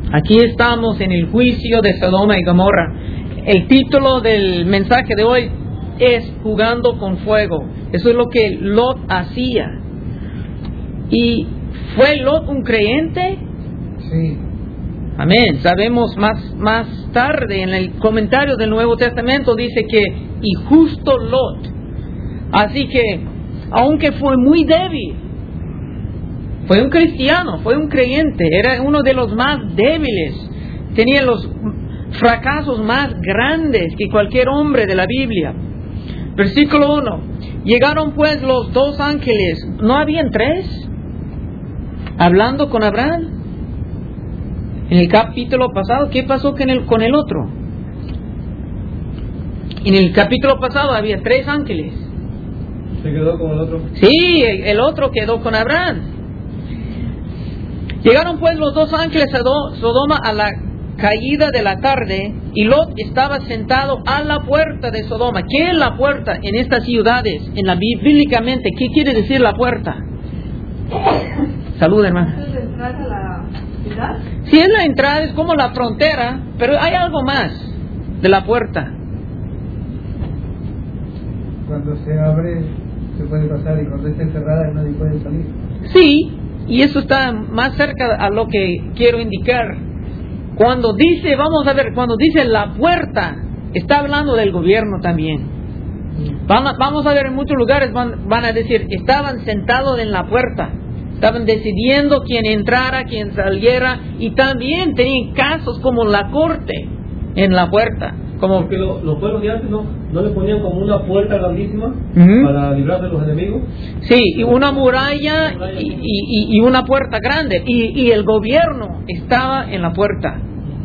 Aquí estamos en el juicio de Sodoma y Gomorra. El título del mensaje de hoy es Jugando con Fuego. Eso es lo que Lot hacía. ¿Y fue Lot un creyente? Sí. Amén. Sabemos más tarde en el comentario del Nuevo Testamento dice que y justo Lot. Así que, aunque fue muy débil, fue un cristiano, fue un creyente, era uno de los más débiles, tenía los fracasos más grandes que cualquier hombre de la Biblia. Versículo 1. Llegaron pues los dos ángeles, ¿no habían tres? Hablando con Abraham. En el capítulo pasado, ¿qué pasó con el otro? En el capítulo pasado había tres ángeles. ¿Se quedó con el otro? Sí, el otro quedó con Abraham. Llegaron pues los dos ángeles a Sodoma a la caída de la tarde, y Lot estaba sentado a la puerta de Sodoma. ¿Qué es la puerta en estas ciudades? Bíblicamente, ¿qué quiere decir la puerta? Salud, hermano. ¿Es la entrada a la ciudad? Sí, es la entrada, es como la frontera, pero hay algo más de la puerta. Cuando se abre, se puede pasar, y cuando está cerrada, nadie puede salir. Sí, y eso está más cerca a lo que quiero indicar. Cuando dice, vamos a ver, cuando dice la puerta, está hablando del gobierno también. Vamos a ver, en muchos lugares van a decir, estaban sentados en la puerta, estaban decidiendo quién entrara, quién saliera, y también tenían casos como la corte en la puerta. Como porque los pueblos de antes no le ponían como una puerta grandísima para librar de los enemigos. Sí, y una muralla y una puerta grande, y el gobierno estaba en la puerta.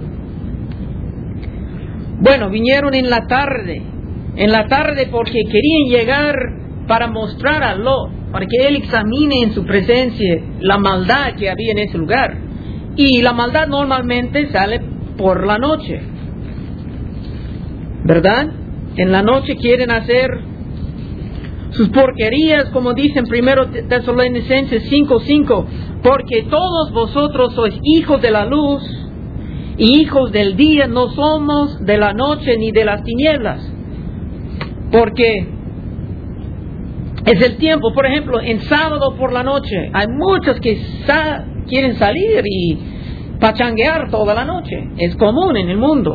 Bueno, vinieron en la tarde porque querían llegar para mostrar a Lot, para que él examine en su presencia la maldad que había en ese lugar. Y la maldad normalmente sale por la noche, ¿verdad? En la noche quieren hacer sus porquerías, como dicen 1 Tesalonicenses 5:5, porque todos vosotros sois hijos de la luz y hijos del día, no somos de la noche ni de las tinieblas. Porque es el tiempo, por ejemplo, en sábado por la noche, hay muchos que quieren salir y pachanguear toda la noche. Es común en el mundo,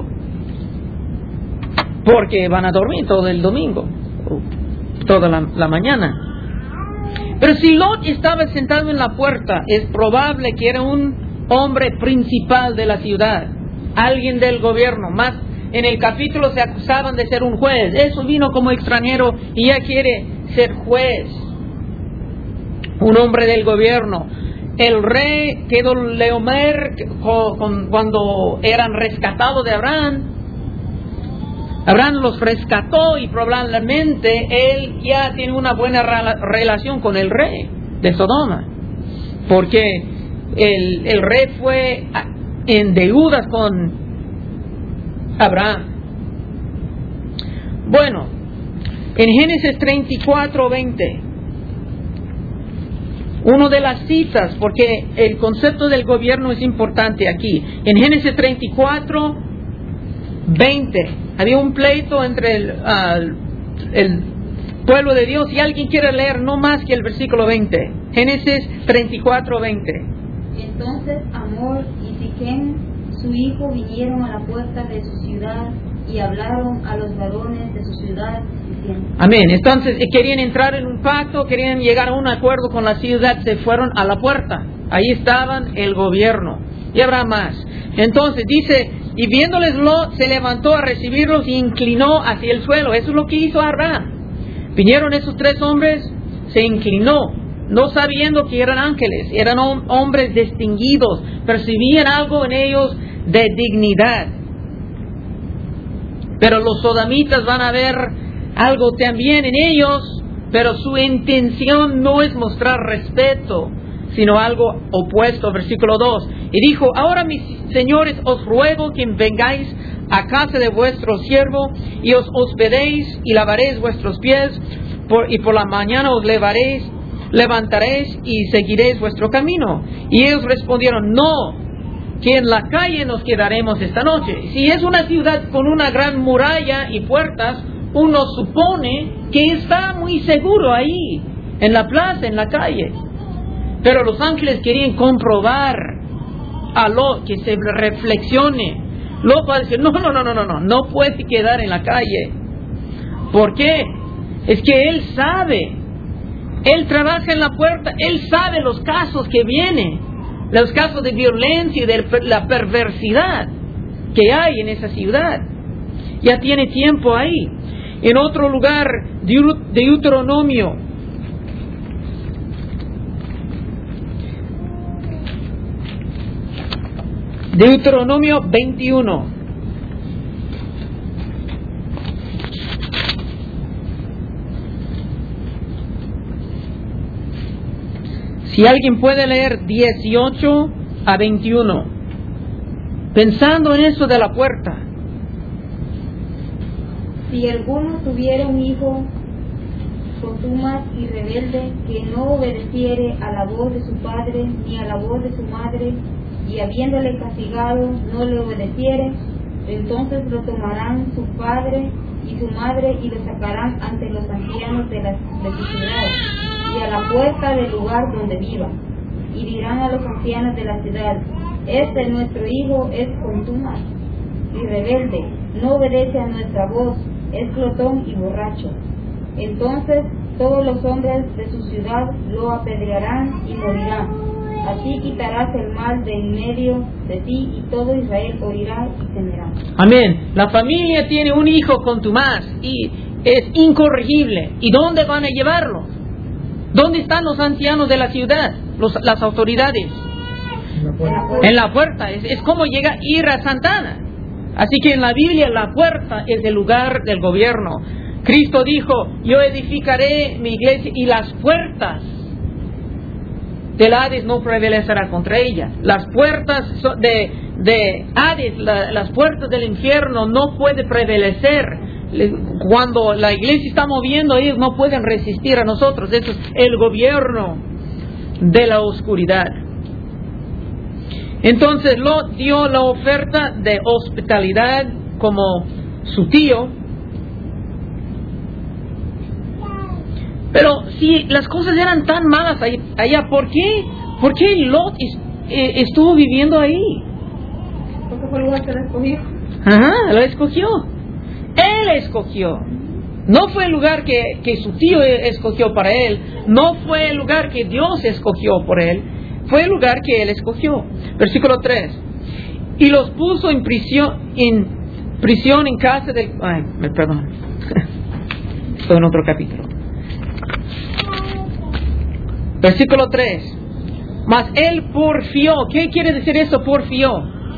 porque van a dormir todo el domingo, toda la mañana. Pero si Lot estaba sentado en la puerta, es probable que era un hombre principal de la ciudad, alguien del gobierno. Más en el capítulo se acusaban de ser un juez. Eso vino como extranjero y ya quiere ser juez, un hombre del gobierno. El rey Kedorlaomer, cuando eran rescatados de Abraham los rescató, y probablemente él ya tiene una buena relación con el rey de Sodoma, porque el rey fue en deudas con Abraham. Bueno, en Génesis 34:20, una de las citas, porque el concepto del gobierno es importante aquí. En Génesis 34:20 había un pleito entre el pueblo de Dios, y alguien quiere leer no más que el versículo 20. Génesis 34:20. Entonces Hamor y Siquem, su hijo, vinieron a la puerta de su ciudad y hablaron a los varones de su ciudad diciendo. Amén. Entonces querían entrar en un pacto, querían llegar a un acuerdo con la ciudad, se fueron a la puerta. Ahí estaban el gobierno. Y habrá más. Entonces dice, y viéndoles Lot, se levantó a recibirlos y inclinó hacia el suelo. Eso es lo que hizo Abraham. Vinieron esos tres hombres, se inclinó, no sabiendo que eran ángeles, eran hombres distinguidos, percibían algo en ellos de dignidad. Pero los sodomitas van a ver algo también en ellos, pero su intención no es mostrar respeto, sino algo opuesto. Versículo 2. Y dijo, ahora mis señores, os ruego que vengáis a casa de vuestro siervo y os hospedéis y lavaréis vuestros pies, y por la mañana os levantaréis y seguiréis vuestro camino. Y ellos respondieron, no, que en la calle nos quedaremos esta noche. Si es una ciudad con una gran muralla y puertas, uno supone que está muy seguro ahí, en la plaza, en la calle. Pero los ángeles querían comprobar a Lot, que se reflexione. Lot va a decir, no puede quedar en la calle. ¿Por qué? Es que él sabe, él trabaja en la puerta, él sabe los casos que vienen, los casos de violencia y de la perversidad que hay en esa ciudad. Ya tiene tiempo ahí. En otro lugar, Deuteronomio 21. Si alguien puede leer 18 a 21, pensando en eso de la puerta. Si alguno tuviera un hijo contumaz y rebelde, que no obedeciere a la voz de su padre ni a la voz de su madre, y habiéndole castigado no le obedeciere, entonces lo tomarán su padre y su madre y lo sacarán ante los ancianos de su ciudad y a la puerta del lugar donde viva, y dirán a los ancianos de la ciudad: este nuestro hijo es contumaz y rebelde, no obedece a nuestra voz, es glotón y borracho. Entonces todos los hombres de su ciudad lo apedrearán y morirán. Así quitarás el mal de en medio de ti, y todo Israel oirá y temerá. Amén. La familia tiene un hijo contumaz y es incorregible. ¿Y dónde van a llevarlo? ¿Dónde están los ancianos de la ciudad? Las autoridades. En la puerta. Es como ir a Santana. Así que en la Biblia la puerta es el lugar del gobierno. Cristo dijo: yo edificaré mi iglesia y las puertas del Hades no prevalecerá contra ella. Las puertas de Hades, las puertas del infierno no pueden prevalecer. Cuando la iglesia está moviendo, ellos no pueden resistir a nosotros. Eso es el gobierno de la oscuridad. Entonces Lot dio la oferta de hospitalidad como su tío. Pero si las cosas eran tan malas allá, ¿por qué Lot estuvo viviendo ahí? Porque fue el lugar que lo escogió. Ajá, lo escogió. Él escogió. No fue el lugar que su tío escogió para él. No fue el lugar que Dios escogió por él. Fue el lugar que él escogió. Versículo 3. Y los puso en prisión en casa del... perdón. Estoy en otro capítulo. Versículo 3. Mas él porfió. ¿Qué quiere decir eso, porfió?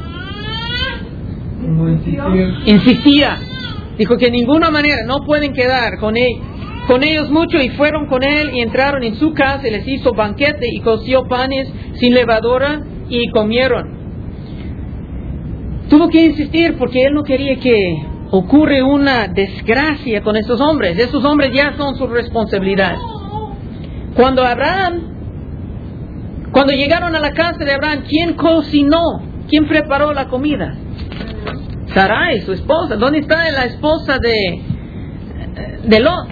Insistía. Dijo que de ninguna manera no pueden quedar con ellos mucho, y fueron con él y entraron en su casa y les hizo banquete y coció panes sin levadura y comieron. Tuvo que insistir porque él no quería que ocurra una desgracia con estos hombres. Estos hombres ya son su responsabilidad. Cuando llegaron a la casa de Abraham, ¿quién cocinó? ¿Quién preparó la comida? Sarai, su esposa. ¿Dónde está la esposa de Lot?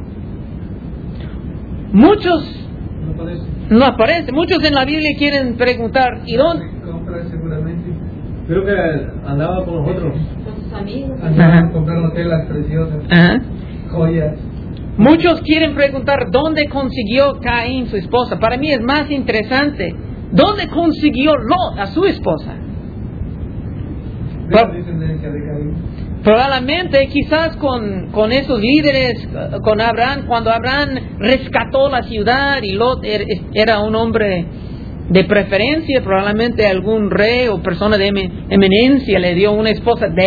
Muchos no aparece. Muchos en la Biblia quieren preguntar: ¿y dónde? Compra seguramente. Creo que andaba con nosotros. Con sus amigos. Andaban comprando telas preciosas. Ajá. Joyas. Muchos quieren preguntar: ¿dónde consiguió Caín su esposa? Para mí es más interesante: ¿dónde consiguió Lot a su esposa? Probablemente quizás con esos líderes, con Abraham, cuando Abraham rescató la ciudad y Lot era un hombre de preferencia, probablemente algún rey o persona de eminencia le dio una esposa de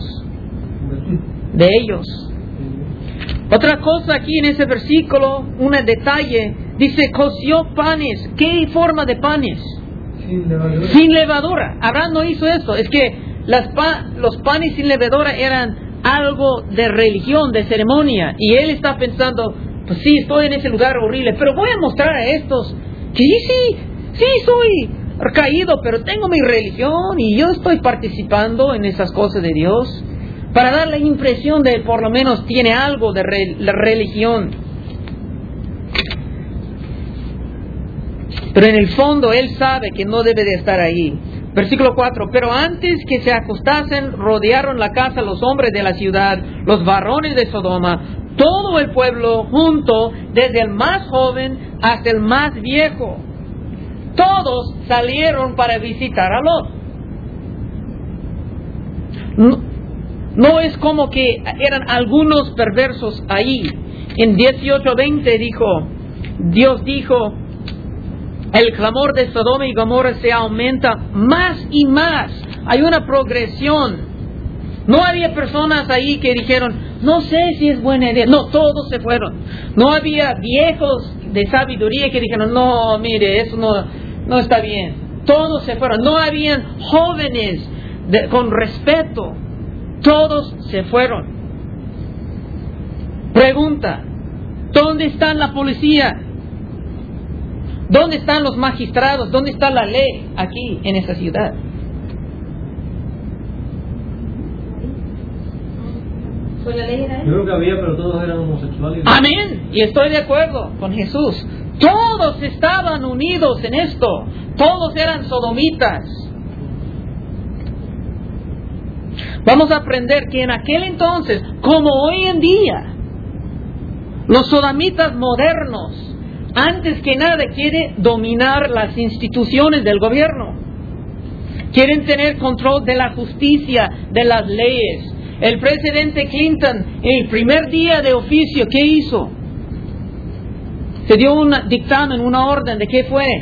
ellos. Otra cosa aquí en ese versículo, un detalle, dice coció panes. ¿Qué forma de panes? Sin levadura. Abraham no hizo eso. Es que los panes sin levadura eran algo de religión, de ceremonia. Y él está pensando: pues sí, estoy en ese lugar horrible, pero voy a mostrar a estos que sí soy caído, pero tengo mi religión y yo estoy participando en esas cosas de Dios, para dar la impresión de por lo menos tiene algo de la religión. Pero en el fondo él sabe que no debe de estar ahí. Versículo 4. Pero antes que se acostasen, rodearon la casa los hombres de la ciudad, los varones de Sodoma, todo el pueblo junto, desde el más joven hasta el más viejo. Todos salieron para visitar a Lot. No es como que eran algunos perversos ahí. En 18:20 Dios dijo, el clamor de Sodoma y Gomorra se aumenta más y más. Hay una progresión. No había personas ahí que dijeron, no sé si es buena idea. No, todos se fueron. No había viejos de sabiduría que dijeron, no, mire, eso no está bien. Todos se fueron. No habían jóvenes con respeto. Todos se fueron. Pregunta, ¿dónde está la policía? ¿Dónde están los magistrados? ¿Dónde está la ley aquí en esta ciudad? Pues la ley era Yo creo que había, pero todos eran homosexuales. Amén. Y estoy de acuerdo con Jesús. Todos estaban unidos en esto. Todos eran sodomitas. Vamos a aprender que en aquel entonces, como hoy en día, los sodomitas modernos, antes que nada quieren dominar las instituciones del gobierno. Quieren tener control de la justicia, de las leyes. El presidente Clinton, el primer día de oficio, ¿qué hizo? Se dio un dictamen, una orden, ¿de qué fue?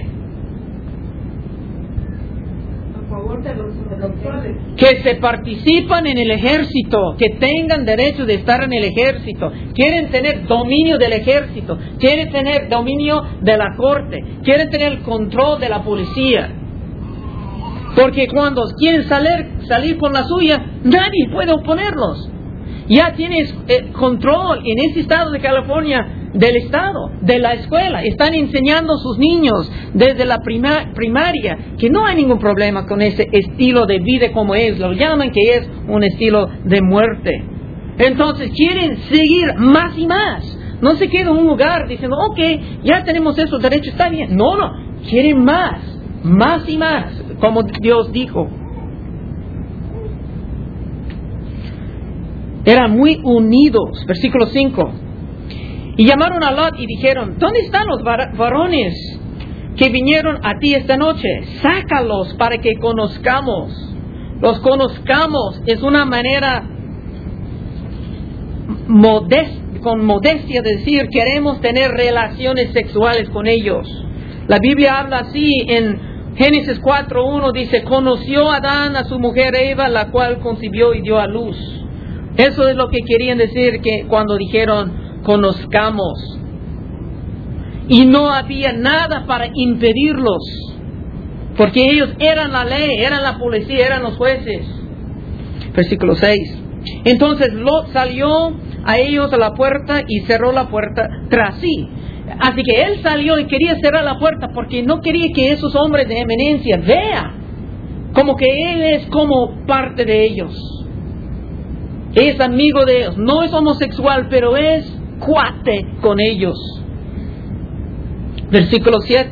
A favor de los homosexuales. Que se participan en el ejército, que tengan derecho de estar en el ejército. Quieren tener dominio del ejército, quieren tener dominio de la corte, quieren tener el control de la policía. Porque cuando quieren salir con la suya, nadie puede oponerlos. Ya tienes control en este estado de California del estado, de la escuela. Están enseñando a sus niños desde la primaria que no hay ningún problema con ese estilo de vida como es. Lo llaman que es un estilo de muerte. Entonces quieren seguir más y más. No se queda en un lugar diciendo, ok, ya tenemos esos derechos, está bien. No, quieren más y más, como Dios dijo. Eran muy unidos. Versículo 5. Y llamaron a Lot y dijeron, ¿dónde están los varones que vinieron a ti esta noche? Sácalos para que conozcamos. Los conozcamos es una manera con modestia de decir, queremos tener relaciones sexuales con ellos. La Biblia habla así en Génesis 4:1, dice, conoció Adán a su mujer Eva, la cual concibió y dio a luz. Eso es lo que querían decir que cuando dijeron, conozcamos. Y no había nada para impedirlos, porque ellos eran la ley, eran la policía, eran los jueces. Versículo 6. Entonces Lot salió a ellos a la puerta y cerró la puerta tras sí. Así que él salió y quería cerrar la puerta porque no quería que esos hombres de eminencia vean como que él es como parte de ellos. Es amigo de ellos, no es homosexual, pero es cuate con ellos. Versículo 7.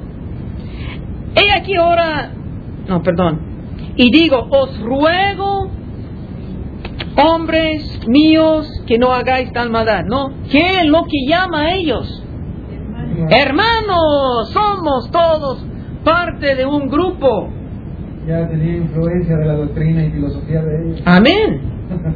He aquí ahora, y digo, os ruego, hombres míos, que no hagáis tal maldad. No, ¿qué es lo que llama a ellos? Hermanos, somos todos parte de un grupo. Ya tenía influencia de la doctrina y filosofía de ellos. Amén.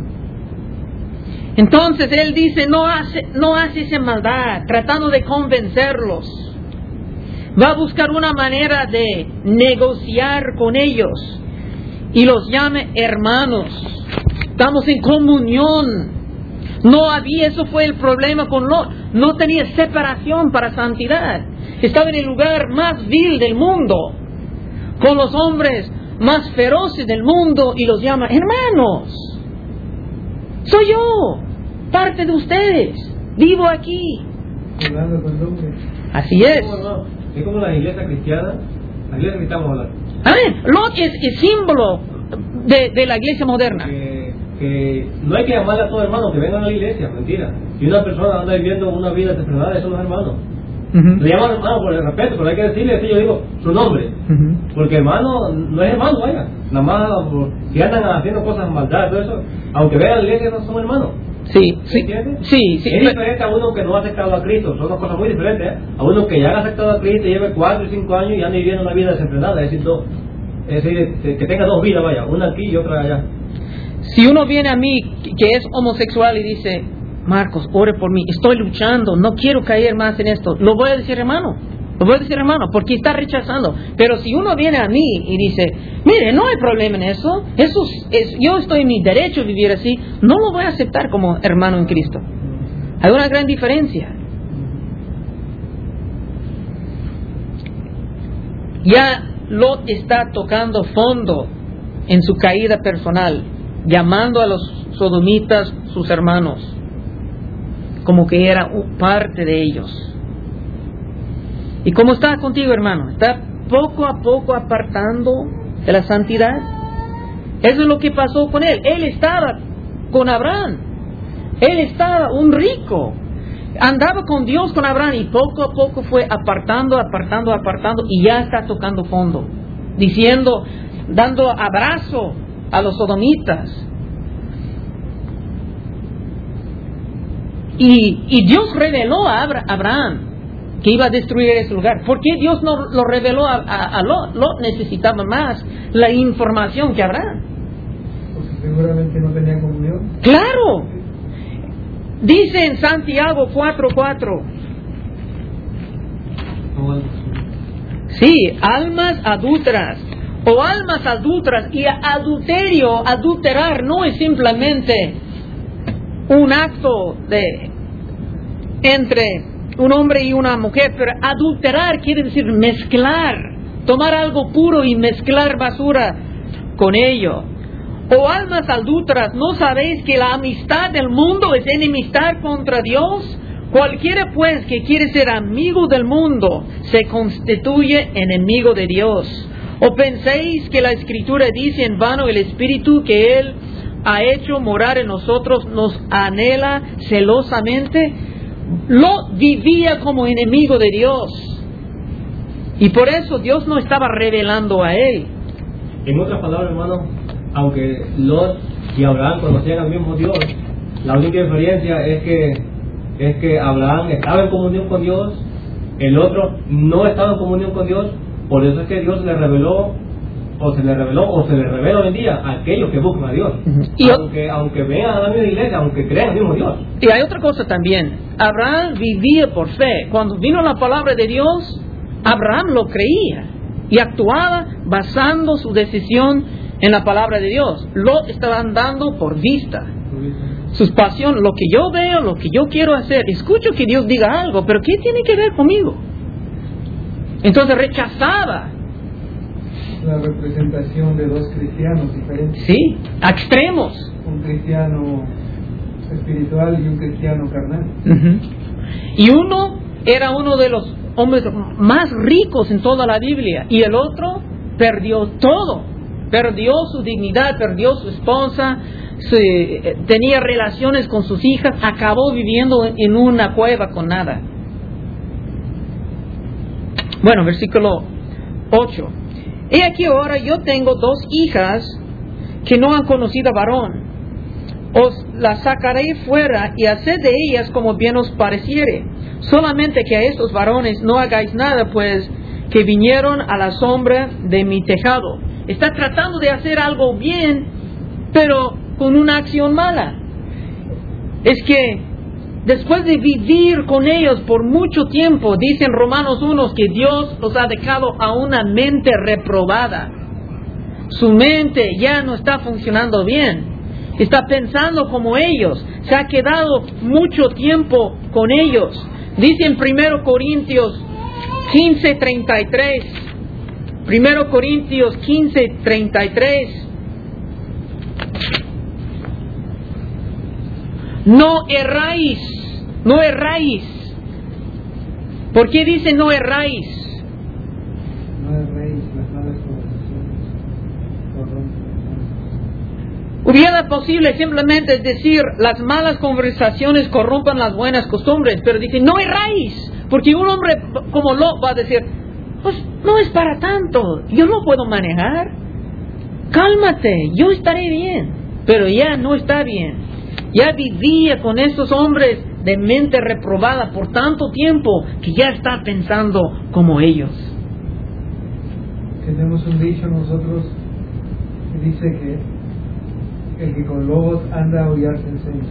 Entonces él dice, no hace esa maldad, tratando de convencerlos. Va a buscar una manera de negociar con ellos y los llame hermanos. Estamos en comunión. No había, eso fue el problema con Lot. No tenía separación para santidad. Estaba en el lugar más vil del mundo, con los hombres más feroces del mundo, y los llama hermanos. Soy yo, parte de ustedes, vivo aquí. Hablando con hombres. Así es. Es como la iglesia cristiana. La iglesia que estamos hablando. Amén. Lot es símbolo de la iglesia moderna. Que no hay que llamarle a todos hermanos que vengan a la iglesia, mentira. Si una persona anda viviendo una vida desenfrenada, eso no es hermano. Le llaman hermano por el respeto, pero hay que decirle, si yo digo su nombre. Porque hermano no es hermano, vaya. Nada más si andan haciendo cosas maldad, todo eso, aunque vean a la iglesia, no son hermanos. Sí, sí. ¿Entiendes? Sí. Es diferente a uno que no ha aceptado a Cristo, son dos cosas muy diferentes. A uno que ya ha aceptado a Cristo, lleve 4 y 5 años y anda viviendo una vida desenfrenada, es decir, que tenga 2 vidas, vaya, una aquí y otra allá. Si uno viene a mí que es homosexual y dice, Marcos, ore por mí, estoy luchando, no quiero caer más en esto, lo voy a decir hermano, porque está rechazando. Pero si uno viene a mí y dice, mire, no hay problema en eso, yo estoy en mi derecho a vivir así, no lo voy a aceptar como hermano en Cristo. Hay una gran diferencia. Ya Lot está tocando fondo en su caída personal, llamando a los sodomitas sus hermanos, como que era parte de ellos. ¿Y cómo está contigo, hermano? ¿Está poco a poco apartando de la santidad? Eso es lo que pasó con él. Él estaba con Abraham. Él estaba un rico. Andaba con Dios, con Abraham, y poco a poco fue apartando, y ya está tocando fondo. Diciendo, dando abrazo a los sodomitas. Y Dios reveló a Abraham que iba a destruir ese lugar. ¿Por qué Dios no lo reveló a Lot? Lot necesitaba más la información que Abraham. Porque seguramente no tenía comunión. ¡Claro! Dice en Santiago 4:4. Sí, almas adúlteras. O almas adúlteras. Y adulterar no es simplemente un acto entre un hombre y una mujer, pero adulterar quiere decir mezclar, tomar algo puro y mezclar basura con ello. O almas adúlteras, ¿no sabéis que la amistad del mundo es enemistad contra Dios? Cualquiera pues que quiere ser amigo del mundo se constituye enemigo de Dios. ¿O penséis que la Escritura dice en vano el Espíritu que Él ha hecho morar en nosotros nos anhela celosamente? Lot vivía como enemigo de Dios, y por eso Dios no estaba revelando a él. En otras palabras, hermano, aunque Lot y Abraham conocían al mismo Dios, la única diferencia es que Abraham estaba en comunión con Dios, el otro no estaba en comunión con Dios. Por eso es que Dios le reveló, o se le revela hoy en día a aquellos que buscan a Dios. Y aunque vengan a la misma iglesia, aunque crean en el mismo Dios. Y hay otra cosa también. Abraham vivía por fe. Cuando vino la palabra de Dios, Abraham lo creía y actuaba basando su decisión en la palabra de Dios. Lot estaba andando por vista. Sus pasiones, lo que yo veo, lo que yo quiero hacer. Escucho que Dios diga algo, pero ¿qué tiene que ver conmigo? Entonces rechazaba. La representación de dos cristianos diferentes. Sí, a extremos. Un cristiano espiritual y un cristiano carnal. Y uno era uno de los hombres más ricos en toda la Biblia, y el otro perdió todo. Perdió su dignidad, perdió su esposa, tenía relaciones con sus hijas, acabó viviendo en una cueva con nada. Bueno, versículo 8. He aquí ahora yo tengo 2 hijas que no han conocido a varón. Os las sacaré fuera y haced de ellas como bien os pareciere. Solamente que a estos varones no hagáis nada, pues que vinieron a la sombra de mi tejado. Está tratando de hacer algo bien, pero con una acción mala. Es que después de vivir con ellos por mucho tiempo, dicen Romanos 1 que Dios los ha dejado a una mente reprobada. Su mente ya no está funcionando bien. Está pensando como ellos. Se ha quedado mucho tiempo con ellos. Dice en 1 Corintios 15:33. 1 Corintios 15:33. No erráis. ¿Por qué dice no erráis? No erréis. Hubiera posible simplemente decir las malas conversaciones corrompan las buenas costumbres, pero dice no hay raíz, porque un hombre como Lot va a decir, pues no es para tanto, yo lo puedo manejar, cálmate, yo estaré bien, pero ya no está bien. Ya vivía con estos hombres de mente reprobada por tanto tiempo que ya está pensando como ellos. Tenemos un dicho nosotros que dice que el que con lobos anda a aullar se enseña.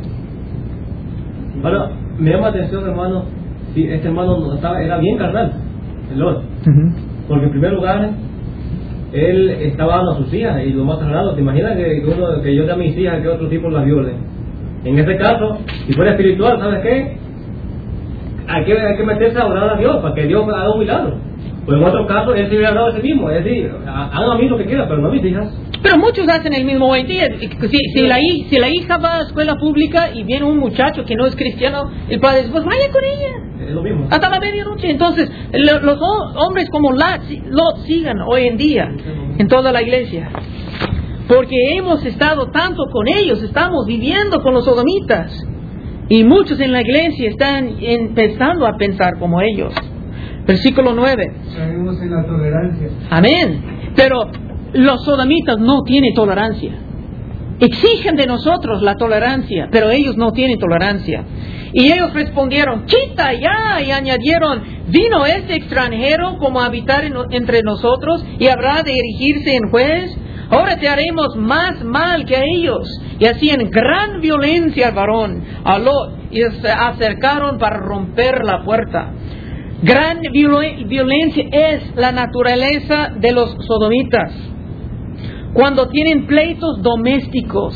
Ahora, me llama la atención, hermano, si este hermano era bien carnal, el Lot. Porque en primer lugar, él estaba dando a sus hijas, y lo más sagrado, ¿te imaginas que yo dé a mis hijas que otro tipo las viole? En este caso, si fuera espiritual, ¿sabes qué? Hay que meterse a orar a Dios, para que Dios haga un milagro. Pues en otro caso, él se hubiera dado a sí mismo, es decir, hagan a mí lo que quieran, pero no a mis hijas. Pero muchos hacen el mismo hoy en día. Si la hija va a escuela pública y viene un muchacho que no es cristiano, el padre dice, pues vaya con ella. Es lo mismo. Hasta la medianoche. Entonces, los hombres como Lot sigan hoy en día en toda la iglesia. Porque hemos estado tanto con ellos, estamos viviendo con los sodomitas. Y muchos en la iglesia están empezando a pensar como ellos. Versículo 9. Caemos en la tolerancia. Amén. Pero los sodomitas no tienen tolerancia. Exigen de nosotros la tolerancia, pero ellos no tienen tolerancia. Y ellos respondieron, quita ya, y añadieron, ¿vino este extranjero como a habitar entre nosotros y habrá de erigirse en juez? Ahora te haremos más mal que a ellos. Y hacían gran violencia al varón, a Lot, y se acercaron para romper la puerta. Gran violencia es la naturaleza de los sodomitas. Cuando tienen pleitos domésticos,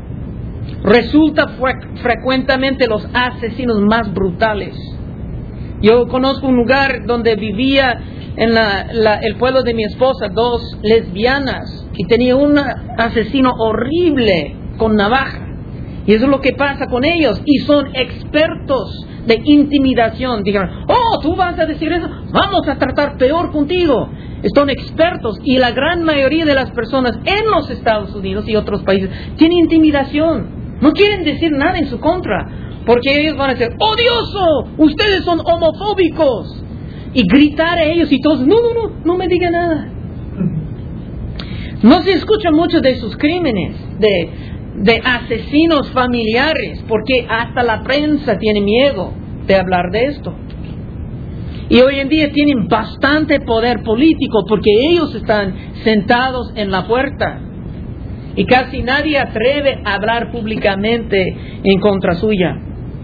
resulta frecuentemente los asesinos más brutales. Yo conozco un lugar donde vivía en el pueblo de mi esposa, 2 lesbianas, y tenía un asesino horrible con navaja. Y eso es lo que pasa con ellos, y son expertos de intimidación. Dijeron, oh, tú vas a decir eso, vamos a tratar peor contigo. Son expertos, y la gran mayoría de las personas en los Estados Unidos y otros países tienen intimidación. No quieren decir nada en su contra, porque ellos van a decir, odioso, ustedes son homofóbicos. Y gritar a ellos y todos, no me digan nada. No se escucha mucho de sus crímenes, de asesinos familiares, porque hasta la prensa tiene miedo de hablar de esto. Y hoy en día tienen bastante poder político porque ellos están sentados en la puerta. Y casi nadie atreve a hablar públicamente en contra suya.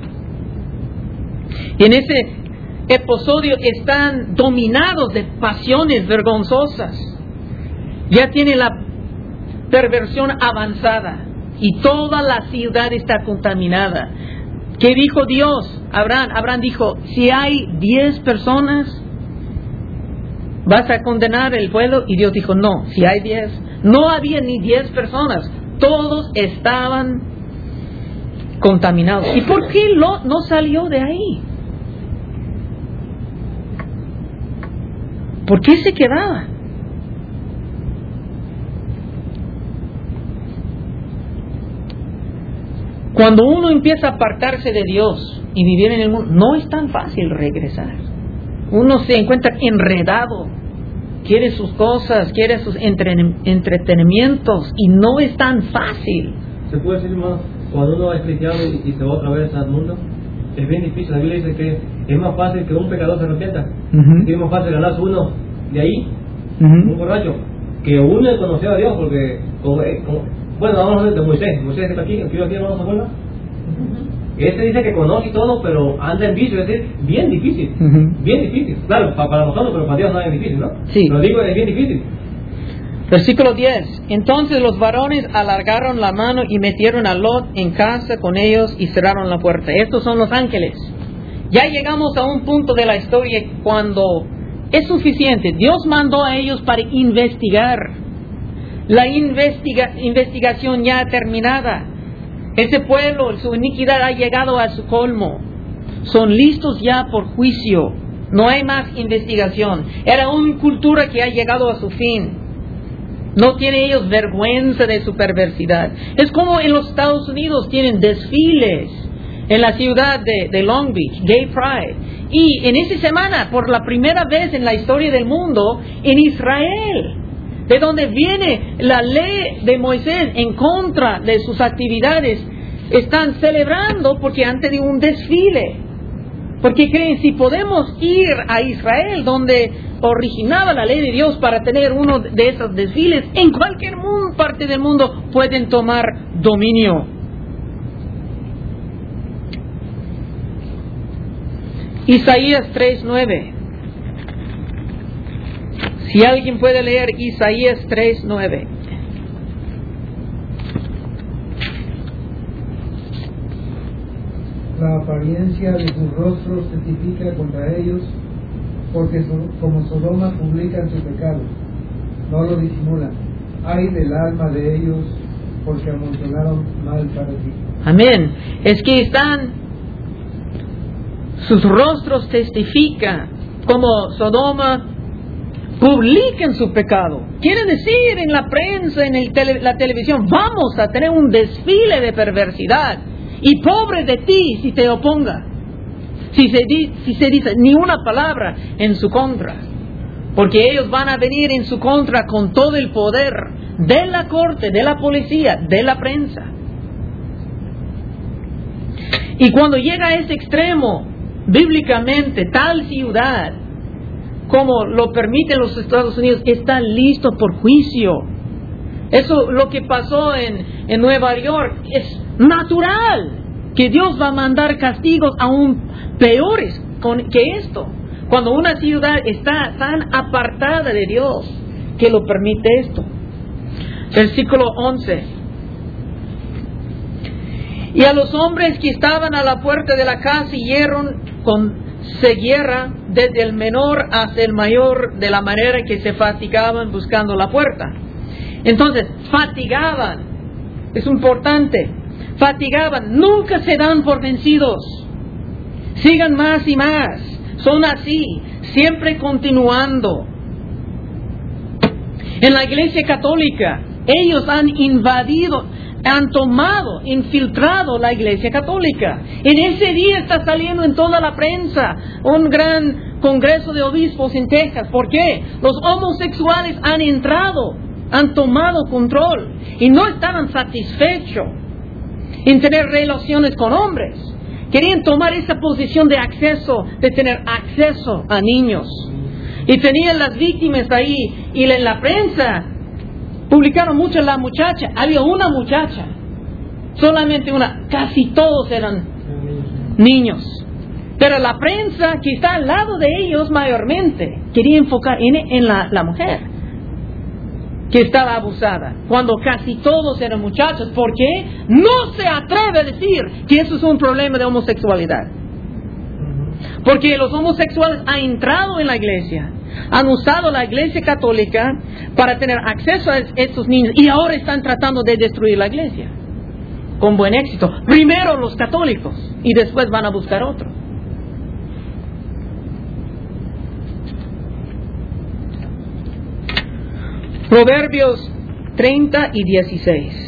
Y en ese episodio están dominados de pasiones vergonzosas. Ya tiene la perversión avanzada. Y toda la ciudad está contaminada. ¿Qué dijo Dios? Abraham dijo, si hay 10 personas, ¿vas a condenar el pueblo? Y Dios dijo, no, si hay 10. No había ni 10 personas. Todos estaban contaminados. ¿Y por qué Lot no salió de ahí? ¿Por qué se quedaba? Cuando uno empieza a apartarse de Dios y vivir en el mundo, no es tan fácil regresar. Uno se encuentra enredado, quiere sus cosas, quiere sus entretenimientos, y no es tan fácil. Se puede decir, hermano, cuando uno es cristiano y se va otra vez al mundo, es bien difícil. La Biblia dice que es más fácil que un pecador se arrepienta. Es más fácil ganarse uno de ahí, un borracho, que uno conocer a Dios, porque bueno, vamos a hablar de Moisés. Moisés está aquí, vamos a hablar. Este dice que conoce todo, pero anda en vicio, es decir, bien difícil. Bien difícil. Claro, para nosotros, pero para Dios no es difícil, ¿no? Sí. Pero digo, es bien difícil. Versículo 10. Entonces los varones alargaron la mano y metieron a Lot en casa con ellos y cerraron la puerta. Estos son los ángeles. Ya llegamos a un punto de la historia cuando es suficiente. Dios mandó a ellos para investigar. La investigación ya terminada. Ese pueblo, su iniquidad ha llegado a su colmo. Son listos ya por juicio. No hay más investigación. Era una cultura que ha llegado a su fin. No tienen ellos vergüenza de su perversidad. Es como en los Estados Unidos tienen desfiles en la ciudad de Long Beach, Gay Pride. Y en esa semana, por la primera vez en la historia del mundo, en Israel, de donde viene la ley de Moisés en contra de sus actividades, están celebrando porque han tenido un desfile. Porque creen, si podemos ir a Israel, donde originaba la ley de Dios, para tener uno de esos desfiles, en cualquier parte del mundo pueden tomar dominio. Isaías 3:9. Si alguien puede leer Isaías 3:9. La apariencia de sus rostros testifica contra ellos, porque como Sodoma publican su pecado, no lo disimulan. Ay del alma de ellos, porque amontonaron mal para ti. Amén. Es que sus rostros testifican como Sodoma, publican su pecado. Quiere decir en la prensa, en la televisión, vamos a tener un desfile de perversidad. Y pobre de ti si te oponga. Si se dice ni una palabra en su contra. Porque ellos van a venir en su contra con todo el poder de la corte, de la policía, de la prensa. Y cuando llega a ese extremo, bíblicamente, tal ciudad como lo permiten los Estados Unidos está listo por juicio. Eso, lo que pasó en Nueva York, es natural que Dios va a mandar castigos aún peores que esto. Cuando una ciudad está tan apartada de Dios que lo permite esto. Versículo 11. Y a los hombres que estaban a la puerta de la casa hirieron con ceguera desde el menor hasta el mayor, de la manera que se fatigaban buscando la puerta. Entonces, fatigaban. Es importante. Fatigaban. Nunca se dan por vencidos. Sigan más y más. Son así. Siempre continuando. En la Iglesia Católica, ellos han invadido, han tomado, infiltrado la Iglesia Católica. En ese día está saliendo en toda la prensa un gran congreso de obispos en Texas. ¿Por qué? Los homosexuales han entrado, han tomado control y no estaban satisfechos en tener relaciones con hombres. Querían tomar esa posición de acceso, de tener acceso a niños. Y tenían las víctimas ahí, y en la prensa publicaron mucho la muchacha. Había una muchacha, solamente una, casi todos eran niños. Pero la prensa que está al lado de ellos mayormente quería enfocar en la mujer que estaba abusada, cuando casi todos eran muchachos. ¿Por qué? No se atreve a decir que eso es un problema de homosexualidad. Porque los homosexuales han entrado en la iglesia, han usado la Iglesia Católica para tener acceso a estos niños, y ahora están tratando de destruir la iglesia con buen éxito. Primero los católicos y después van a buscar otro. Proverbios 30 y 16.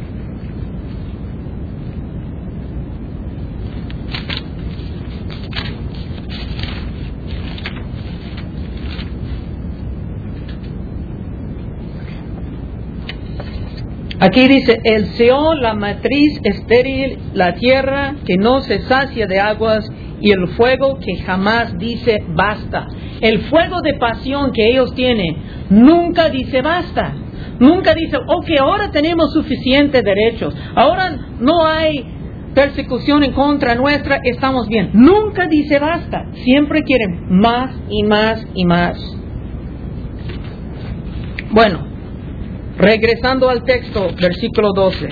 Aquí dice: el Seol, la matriz estéril, la tierra que no se sacia de aguas, y el fuego que jamás dice basta. El fuego de pasión que ellos tienen nunca dice basta. Nunca dice, ok, ahora tenemos suficientes derechos, ahora no hay persecución en contra nuestra, estamos bien. Nunca dice basta. Siempre quieren más y más y más. Bueno, regresando al texto, versículo 12.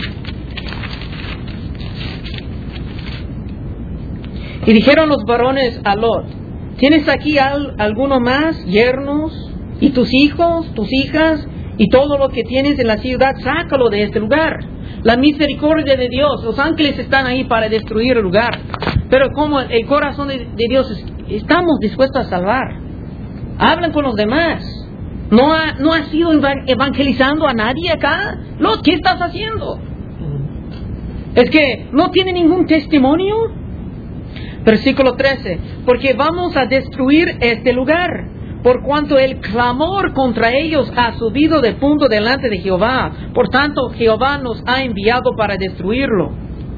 Y dijeron los varones a Lot: ¿tienes aquí alguno más, yernos, y tus hijos, tus hijas, y todo lo que tienes en la ciudad? Sácalo de este lugar. La misericordia de Dios, los ángeles están ahí para destruir el lugar, pero como el corazón de Dios estamos dispuestos a salvar. Hablan con los demás. ¿No has ido evangelizando a nadie acá? Lot, ¿qué estás haciendo? ¿Es que no tiene ningún testimonio? Versículo 13. Porque vamos a destruir este lugar, por cuanto el clamor contra ellos ha subido de punto delante de Jehová. Por tanto, Jehová nos ha enviado para destruirlo.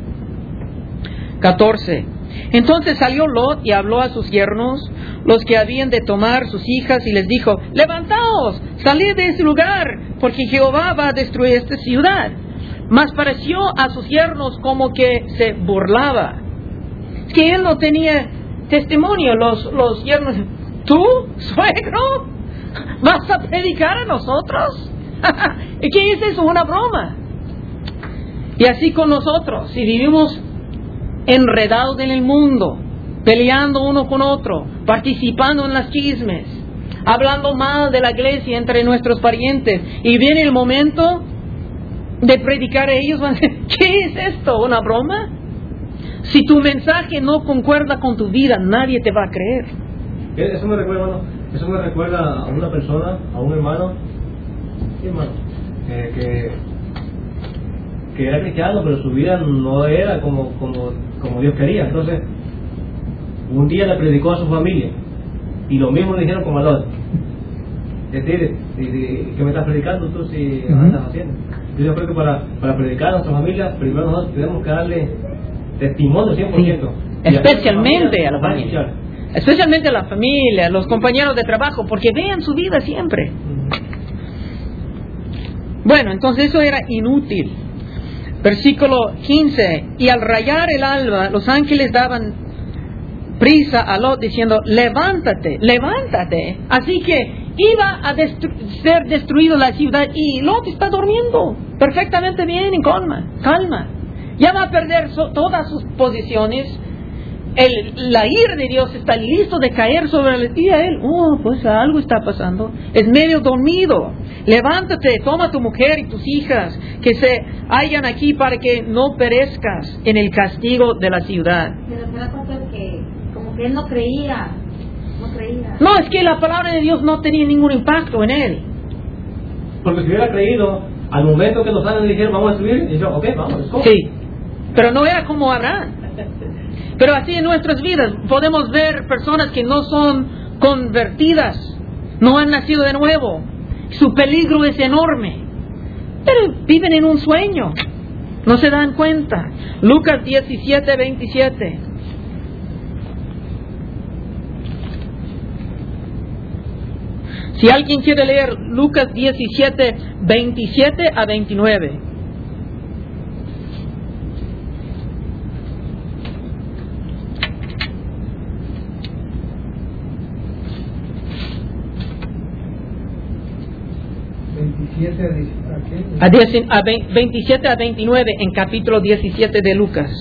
14. Entonces salió Lot y habló a sus yernos, los que habían de tomar sus hijas, y les dijo: levantaos, salid de ese lugar, porque Jehová va a destruir esta ciudad. Mas pareció a sus yernos como que se burlaba. Es que él no tenía testimonio. Los yernos: ¿tú, suegro, vas a predicar a nosotros? ¿Qué es eso? Una broma. Y así con nosotros, si vivimos enredados en el mundo, peleando uno con otro, participando en las chismes, hablando mal de la iglesia entre nuestros parientes, y viene el momento de predicar a ellos, van a decir: ¿qué es esto? ¿Una broma? Si tu mensaje no concuerda con tu vida, nadie te va a creer. Eso me recuerda a una persona, a un hermano, que era cristiano, pero su vida no era como Dios quería. Entonces, un día le predicó a su familia, y lo mismo le dijeron con Lot. Es decir, ¿qué me estás predicando tú si andas haciendo? Yo creo que para predicar a nuestra familia, primero nosotros tenemos que darle testimonio 100%. Sí. Especialmente a la familia. Especialmente a la familia, a los compañeros de trabajo, porque vean su vida siempre. Bueno, entonces eso era inútil. Versículo 15. Y al rayar el alba, los ángeles daban prisa a Lot diciendo: levántate, levántate. Así que iba a ser destruido la ciudad, y Lot está durmiendo perfectamente bien, en calma. Ya va a perder todas sus posiciones. La ira de Dios está listo de caer sobre él, y a él, pues algo está pasando, es medio dormido. Levántate, toma tu mujer y tus hijas, que se hallan aquí, para que no perezcas en el castigo de la ciudad. Pero será, pastor, que como que él no creía. No, es que la palabra de Dios no tenía ningún impacto en él. Porque si hubiera creído, al momento que los ángeles dijeron: vamos a subir, y yo: ok, vamos, ¿cómo? Sí, pero no era como Abraham. Pero así en nuestras vidas podemos ver personas que no son convertidas, no han nacido de nuevo. Su peligro es enorme, pero viven en un sueño, no se dan cuenta. Lucas 17:27. Si alguien quiere leer Lucas 17:27 a 29. A 27 a 29 en capítulo 17 de Lucas.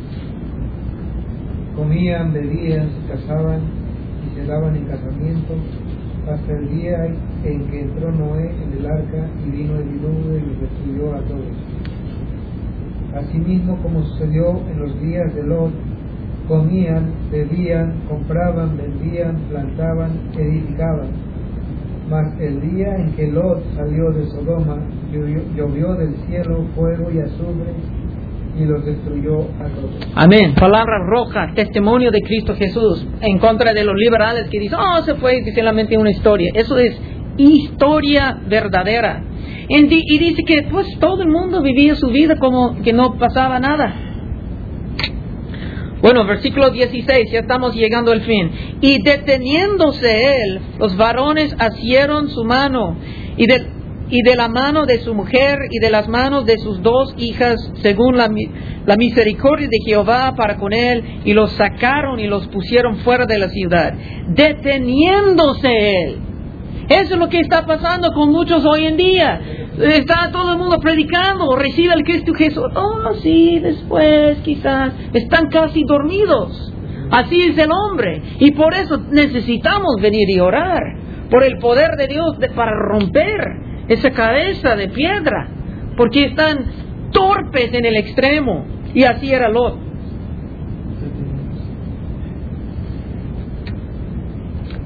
Comían, bebían, se casaban y se daban en casamiento hasta el día en que entró Noé en el arca, y vino el diluvio y los destruyó a todos. Asimismo, como sucedió en los días de Lot, comían, bebían, compraban, vendían, plantaban, edificaban. Mas el día en que Lot salió de Sodoma, llovió del cielo fuego y azufre, y los destruyó a todos. Amén. Palabra roja, testimonio de Cristo Jesús, en contra de los liberales que dicen: se fue solamente una historia. Eso es historia verdadera. Y dice que pues todo el mundo vivía su vida como que no pasaba nada. Bueno, versículo 16, ya estamos llegando al fin. Y deteniéndose él, los varones asieron su mano, y de la mano de su mujer y de las manos de sus dos hijas, según la misericordia de Jehová para con él, y los sacaron y los pusieron fuera de la ciudad. Deteniéndose él. Eso es lo que está pasando con muchos hoy en día. Está todo el mundo predicando: recibe al Cristo Jesús. Sí, después quizás. Están casi dormidos. Así es el hombre. Y por eso necesitamos venir y orar por el poder de Dios para romper esa cabeza de piedra, porque están torpes en el extremo. Y así era Lot.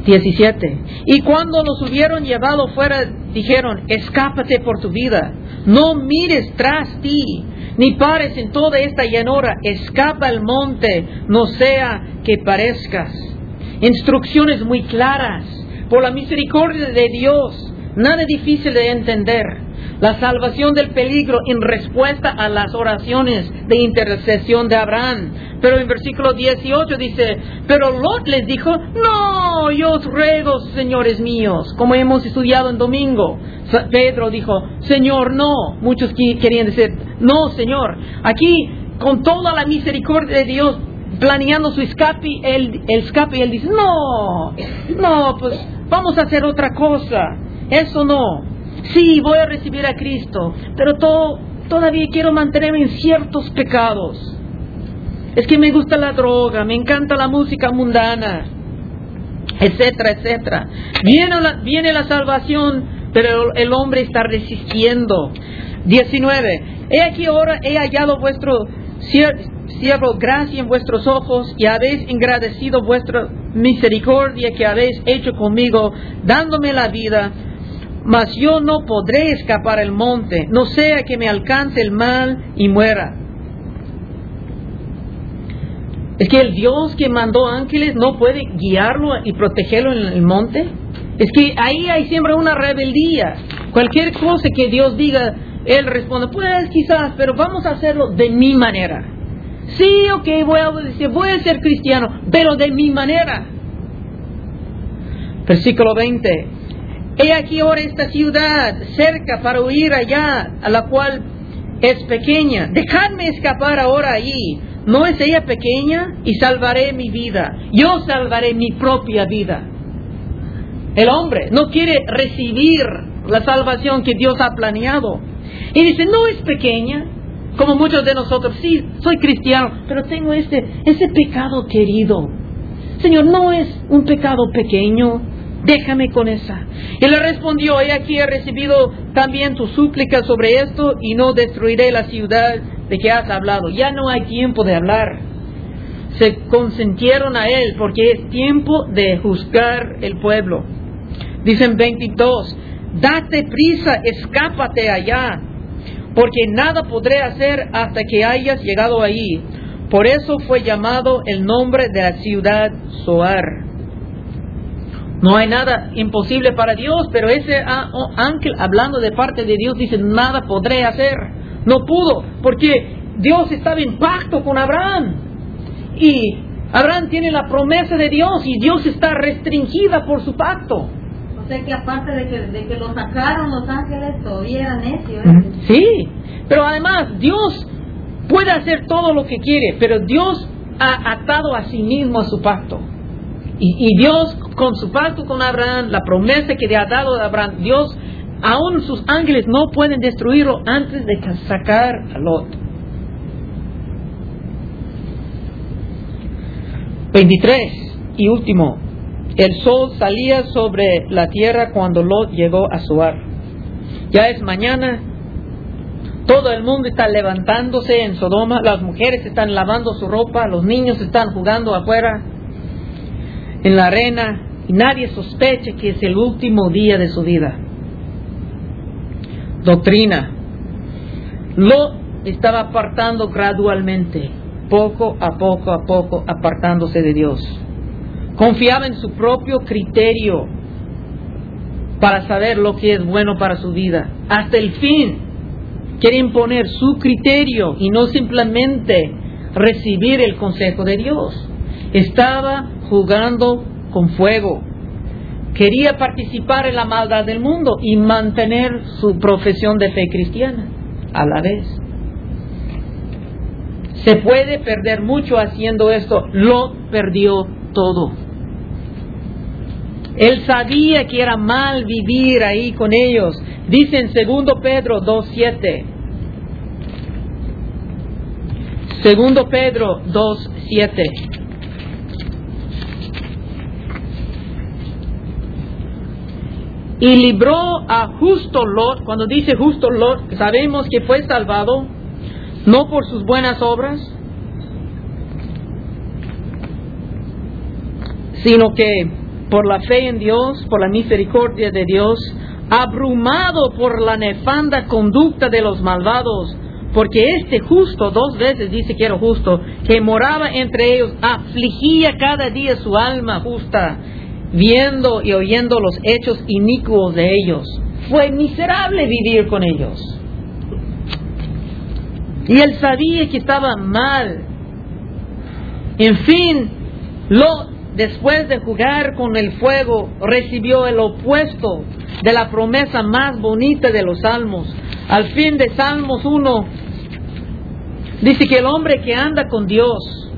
17. Y cuando los hubieron llevado fuera, dijeron: escápate por tu vida, no mires tras ti, ni pares en toda esta llanura, escapa al monte, no sea que parezcas. Instrucciones muy claras, por la misericordia de Dios, nada difícil de entender. La salvación del peligro en respuesta a las oraciones de intercesión de Abraham. Pero en versículo 18 dice: pero Lot les dijo: no, yo os ruego, señores míos, como hemos estudiado en domingo. Pedro dijo: Señor, no. Muchos querían decir: no, Señor. Aquí, con toda la misericordia de Dios, planeando su escape, él dice: no, pues vamos a hacer otra cosa. Eso no. Sí, voy a recibir a Cristo, pero todavía quiero mantenerme en ciertos pecados. Es que me gusta la droga, me encanta la música mundana, etcétera, etcétera. Viene la salvación, pero el hombre está resistiendo. 19. He aquí ahora he hallado vuestro siervo gracia en vuestros ojos, y habéis engrandecido vuestra misericordia que habéis hecho conmigo, dándome la vida. Mas yo no podré escapar al monte, no sea que me alcance el mal y muera. Es que el Dios que mandó ángeles no puede guiarlo y protegerlo en el monte. Es que ahí hay siempre una rebeldía. Cualquier cosa que Dios diga, Él responde: pues quizás, pero vamos a hacerlo de mi manera. Sí, ok, voy a obedecer, voy a ser cristiano, pero de mi manera. Versículo 20. He aquí ahora esta ciudad cerca para huir allá, a la cual es pequeña. Dejadme escapar ahora allí. ¿No es ella pequeña? Y salvaré mi vida. Yo salvaré mi propia vida. El hombre no quiere recibir la salvación que Dios ha planeado. Y dice: no es pequeña. Como muchos de nosotros: sí, soy cristiano, pero tengo ese pecado querido. Señor, no es un pecado pequeño. Déjame con esa. Y le respondió: he aquí he recibido también tu súplica sobre esto, y no destruiré la ciudad de que has hablado. Ya no hay tiempo de hablar. Se consintieron a él, porque es tiempo de juzgar el pueblo. Dicen 22: date prisa, escápate allá, porque nada podré hacer hasta que hayas llegado allí. Por eso fue llamado el nombre de la ciudad Zoar. No hay nada imposible para Dios, pero ese ángel, hablando de parte de Dios, dice: nada podré hacer. No pudo, porque Dios estaba en pacto con Abraham. Y Abraham tiene la promesa de Dios, y Dios está restringida por su pacto. O sea que aparte de que lo sacaron los ángeles, todavía eran necios. Sí, pero además Dios puede hacer todo lo que quiere, pero Dios ha atado a sí mismo a su pacto. Y Dios, con su pacto con Abraham, la promesa que le ha dado a Abraham, Dios, aún sus ángeles no pueden destruirlo antes de sacar a Lot. 23 y último. El sol salía sobre la tierra cuando Lot llegó a Zoar. Ya es mañana. Todo el mundo está levantándose en Sodoma. Las mujeres están lavando su ropa. Los niños están jugando afuera en la arena, y nadie sospecha que es el último día de su vida. Doctrina. Lot estaba apartando gradualmente, poco a poco, apartándose de Dios. Confiaba en su propio criterio para saber lo que es bueno para su vida. Hasta el fin quiere imponer su criterio y no simplemente recibir el consejo de Dios. Estaba jugando con fuego. Quería participar en la maldad del mundo y mantener su profesión de fe cristiana a la vez. Se puede perder mucho haciendo esto. Lot perdió todo. Él sabía que era mal vivir ahí con ellos. Dice en 2 Pedro 2:7. 2 Pedro 2:7. Y libró a justo Lot. Cuando dice justo Lot, sabemos que fue salvado no por sus buenas obras, sino que por la fe en Dios, por la misericordia de Dios, abrumado por la nefanda conducta de los malvados, porque este justo, 2 veces dice que era justo, que moraba entre ellos, afligía cada día su alma justa, viendo y oyendo los hechos inicuos de ellos. Fue miserable vivir con ellos. Y él sabía que estaba mal. En fin, Lot, después de jugar con el fuego, recibió el opuesto de la promesa más bonita de los Salmos. Al fin de Salmos 1, dice que el hombre que anda con Dios,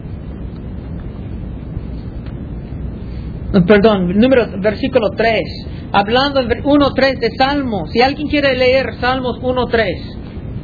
versículo 3, hablando en 1.3 de Salmos. Si alguien quiere leer Salmos 1.3.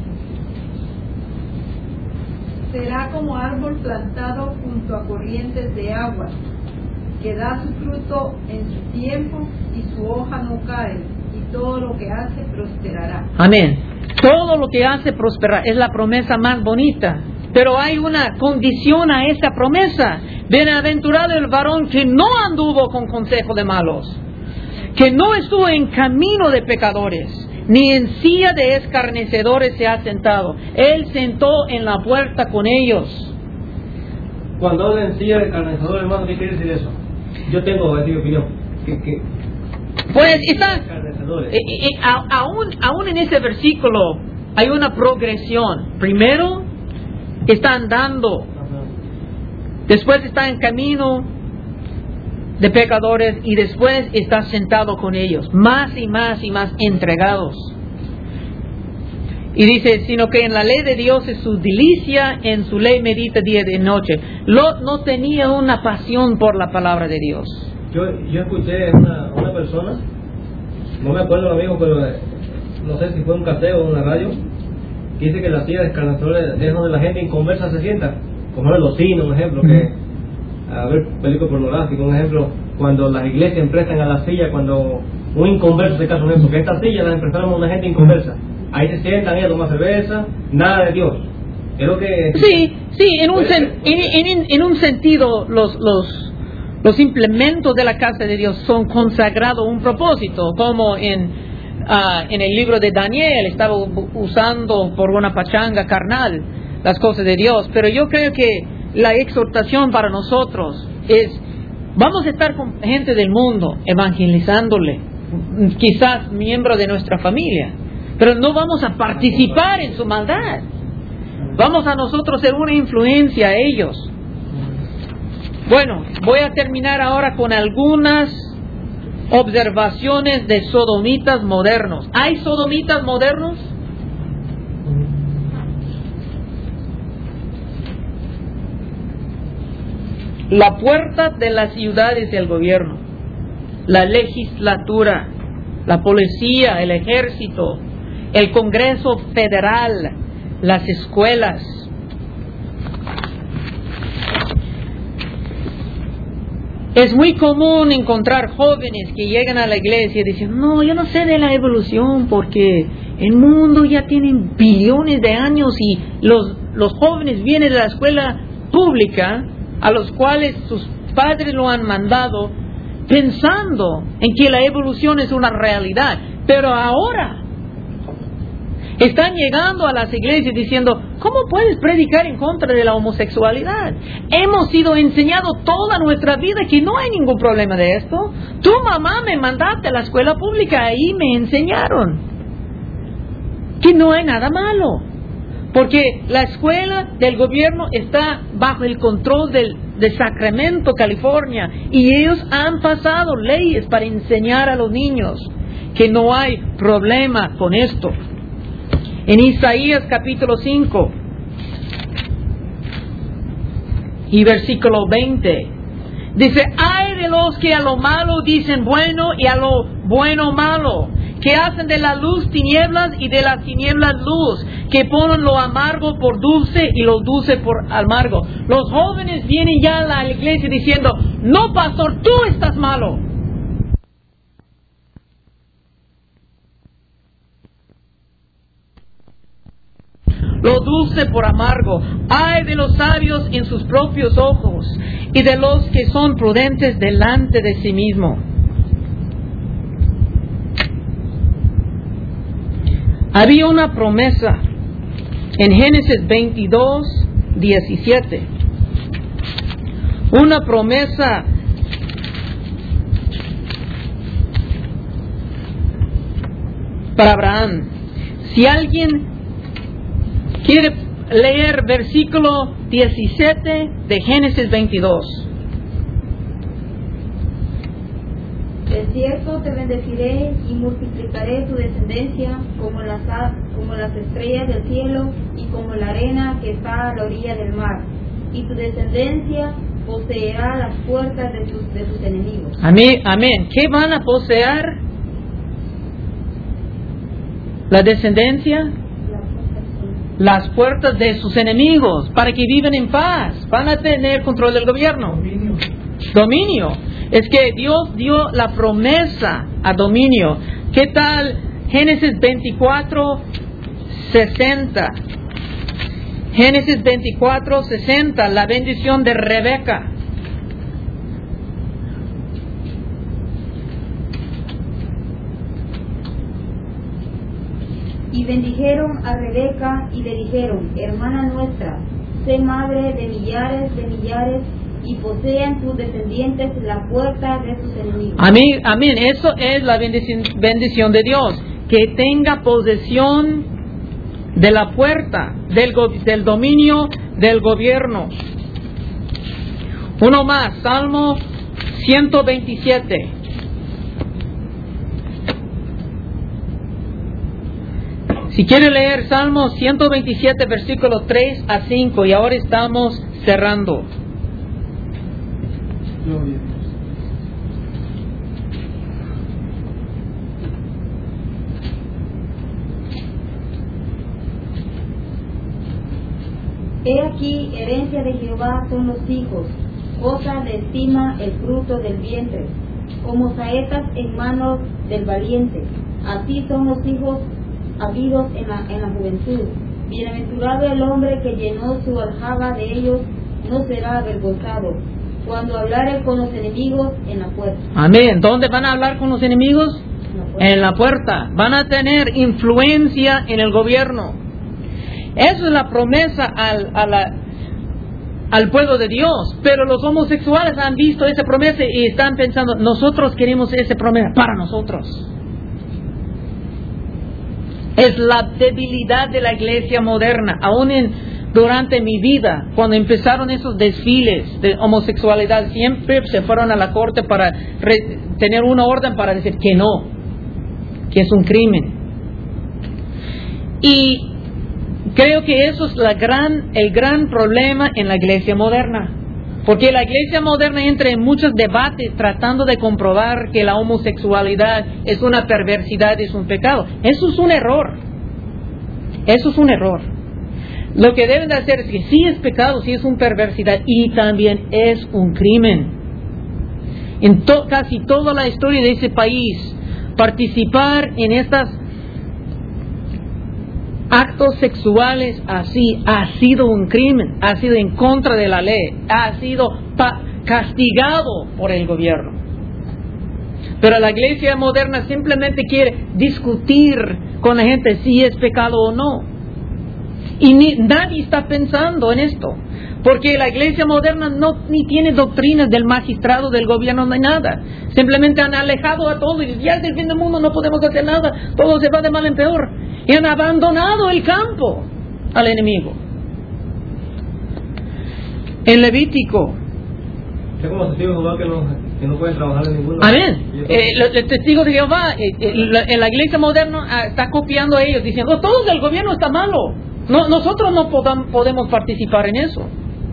Será como árbol plantado junto a corrientes de agua, que da su fruto en su tiempo y su hoja no cae, y todo lo que hace prosperará. Amén. Todo lo que hace prosperar es la promesa más bonita. Pero hay una condición a esa promesa. Bienaventurado el varón que no anduvo con consejo de malos, que no estuvo en camino de pecadores, ni en silla de escarnecedores se ha sentado. Él sentó en la puerta con ellos. Cuando habla en silla de escarnecedores, hermano, ¿qué quiere decir eso? Yo tengo mi opinión. Pues está, aún en ese versículo hay una progresión. Primero está andando, después está en camino de pecadores y después está sentado con ellos, más y más y más entregados. Y dice, sino que en la ley de Dios es su delicia, en su ley medita día y noche. Lot no tenía una pasión por la palabra de Dios. Yo escuché una persona, no me acuerdo amigo, pero no sé si fue un caseo o una radio, que dice que la silla de escarnecedores es donde la gente inconversa se sienta, como en los cines, un ejemplo, que a ver películas pornográficas, un ejemplo, cuando las iglesias prestan a la silla, cuando un inconverso se casa, porque esta silla la empezaron a una gente inconversa, ahí se sientan ellos a tomar cerveza, nada de Dios. Creo que sí, en un sentido los implementos de la casa de Dios son consagrados a un propósito, como en el libro de Daniel estaba usando por una pachanga carnal las cosas de Dios. Pero yo creo que la exhortación para nosotros es, vamos a estar con gente del mundo evangelizándole, quizás miembro de nuestra familia, pero no vamos a participar en su maldad. Vamos a nosotros ser una influencia a ellos. Bueno, voy a terminar ahora con algunas observaciones de sodomitas modernos. ¿Hay sodomitas modernos? La puerta de las ciudades del gobierno, la legislatura, la policía, el ejército, el Congreso Federal, las escuelas. Es muy común encontrar jóvenes que llegan a la iglesia y dicen, no, yo no sé de la evolución porque el mundo ya tiene billones de años y los jóvenes vienen de la escuela pública a los cuales sus padres lo han mandado pensando en que la evolución es una realidad. Pero ahora están llegando a las iglesias diciendo, ¿cómo puedes predicar en contra de la homosexualidad? Hemos sido enseñados toda nuestra vida que no hay ningún problema de esto. Tu mamá me mandaste a la escuela pública, ahí me enseñaron que no hay nada malo. Porque la escuela del gobierno está bajo el control de Sacramento, California, y ellos han pasado leyes para enseñar a los niños que no hay problema con esto. En Isaías capítulo 5 y versículo 20 dice, ay de los que a lo malo dicen bueno y a lo bueno malo, que hacen de la luz tinieblas y de las tinieblas luz, que ponen lo amargo por dulce y lo dulce por amargo. Los jóvenes vienen ya a la iglesia diciendo, no pastor, tú estás malo. Lo dulce por amargo. Ay de los sabios en sus propios ojos. y de los que son prudentes delante de sí mismo. Había una promesa en Génesis 22, 17. Una promesa para Abraham. Si alguien quiere leer versículo 17 de Génesis 22. De cierto te bendeciré y multiplicaré tu descendencia como las estrellas del cielo y como la arena que está a la orilla del mar. Y tu descendencia poseerá las puertas de sus enemigos. Amén, amén. ¿Qué van a poseer? La descendencia, las puertas de sus enemigos, para que vivan en paz. Van a tener control del gobierno. Dominio. Es que Dios dio la promesa a dominio. ¿Qué tal Génesis 24, 60? Génesis 24, 60, la bendición de Rebeca. Y bendijeron a Rebeca y le dijeron: hermana nuestra, sé madre de millares y posean tus descendientes la puerta de sus enemigos. Amén, amén. Eso es la bendición de Dios, que tenga posesión de la puerta, del dominio del gobierno. Uno más, Salmo 127. Si quiere leer Salmo 127, versículos 3 a 5, y ahora estamos cerrando. Gloria a Dios. He aquí, herencia de Jehová son los hijos, cosa de estima el fruto del vientre, como saetas en manos del valiente. Así son los hijos habidos en la juventud. Bienaventurado el hombre que llenó su aljaba de ellos, no será avergonzado cuando hablare con los enemigos en la puerta. Amén. ¿Dónde van a hablar con los enemigos? En la puerta. Van a tener influencia en el gobierno. Esa es la promesa al pueblo de Dios. Pero los homosexuales han visto esa promesa y están pensando: nosotros queremos esa promesa para nosotros. Es la debilidad de la iglesia moderna. Aún durante mi vida, cuando empezaron esos desfiles de homosexualidad, siempre se fueron a la corte para tener una orden para decir que no, que es un crimen. Y creo que eso es el gran problema en la iglesia moderna. Porque la iglesia moderna entra en muchos debates tratando de comprobar que la homosexualidad es una perversidad, es un pecado. Eso es un error. Eso es un error. Lo que deben de hacer es que sí es pecado, sí es una perversidad y también es un crimen. En casi toda la historia de ese país, participar en estos actos sexuales así ha sido un crimen, ha sido en contra de la ley, ha sido castigado por el gobierno. Pero la iglesia moderna simplemente quiere discutir con la gente si es pecado o no. Y nadie está pensando en esto, porque la iglesia moderna ni tiene doctrinas del magistrado, del gobierno, ni nada. Simplemente han alejado a todos y ya es el fin del mundo, no podemos hacer nada, todo se va de mal en peor. Y han abandonado el campo al enemigo. En Levítico. Es como los testigos de Jehová que no pueden trabajar en ninguno. Amén. Los testigos de Jehová, en la iglesia moderna está copiando a ellos, diciendo: todo el gobierno está malo. No, nosotros no podemos participar en eso.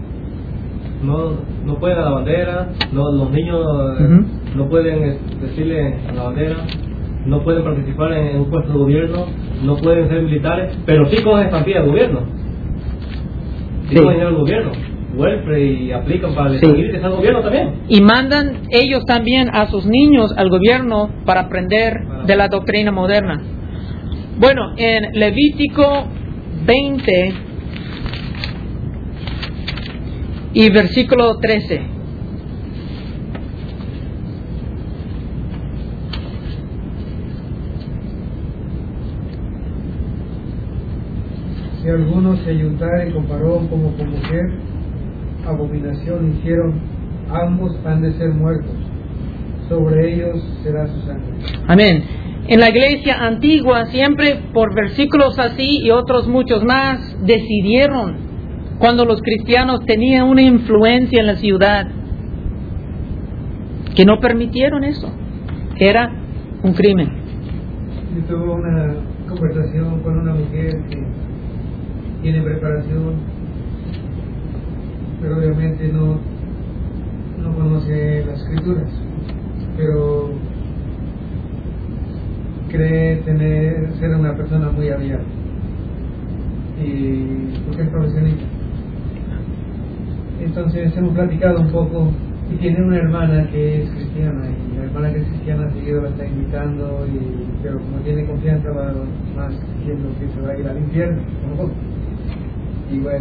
No pueden a la bandera, los niños no pueden decirle a la bandera, no pueden participar en un puesto de gobierno, no pueden ser militares, pero sí cogen estampillas de gobierno. Sí cogen dinero del gobierno, welfare, y aplican para decidir que está el gobierno también. Y mandan ellos también a sus niños al gobierno para aprender de la doctrina moderna. Bueno, en Levítico 20 y versículo 13. si alguno se ayuntare con varón como con mujer, abominación hicieron, ambos han de ser muertos, sobre ellos será su sangre. Amén. En la iglesia antigua, siempre por versículos así y otros muchos más, decidieron, cuando los cristianos tenían una influencia en la ciudad, que no permitieron eso, que era un crimen. Yo tuve una conversación con una mujer que tiene preparación, pero obviamente no conoce las escrituras, pero cree ser una persona muy abierta, y porque es profesionista. Entonces hemos platicado un poco, y tiene una hermana que es cristiana, y la hermana que es cristiana seguido la está invitando, pero como tiene confianza va más diciendo que se va a ir al infierno, ¿no? Y bueno,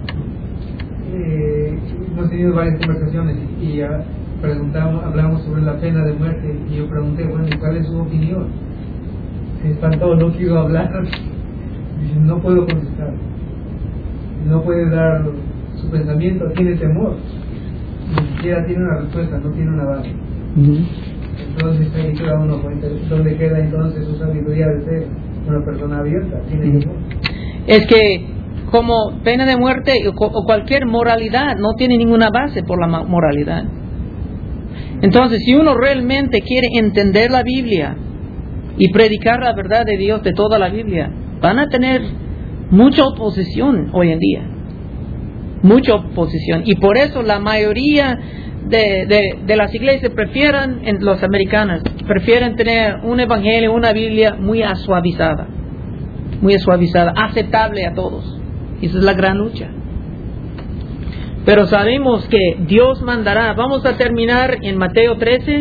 hemos tenido varias conversaciones y hablamos sobre la pena de muerte, y yo pregunté, bueno, ¿cuál es su opinión? Se espantó, no quiero hablar, dice, no puedo contestar, no puede dar su pensamiento, tiene temor, ni siquiera tiene una respuesta, no tiene una base. Entonces ahí se da uno cuenta dónde queda entonces su sabiduría de ser una persona abierta, tiene temor. Es que como pena de muerte o cualquier moralidad no tiene ninguna base por la moralidad. Entonces, si uno realmente quiere entender la Biblia y predicar la verdad de Dios de toda la Biblia, van a tener mucha oposición hoy en día. Mucha oposición. Y por eso la mayoría de las iglesias los americanos prefieren tener un evangelio, una Biblia muy suavizada, aceptable a todos. Esa es la gran lucha. Pero sabemos que Dios mandará. Vamos a terminar en Mateo 13.